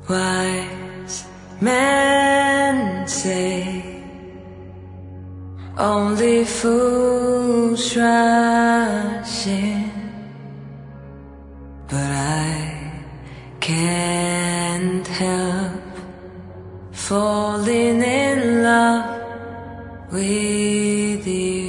Wise men say only fools rush in, but I can't help falling in love with you.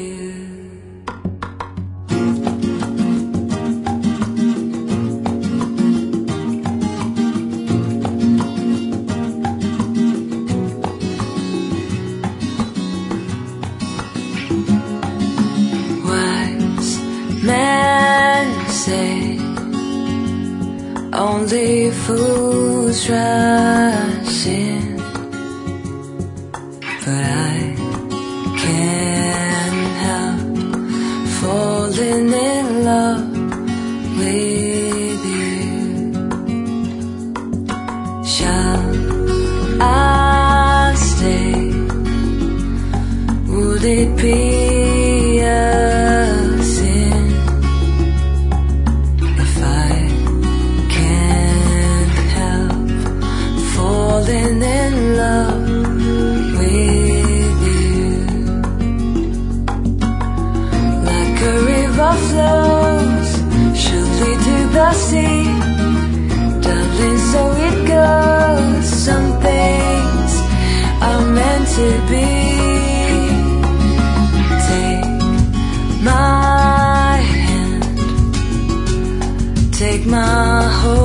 Men say only fools rush in, but I can't help falling in love with you. Shall I stay? Would it be a sin if I can't help falling in love with you? Like a river flows surely to the sea, darling, so it goes. Some things are meant to be. My hand, take my whole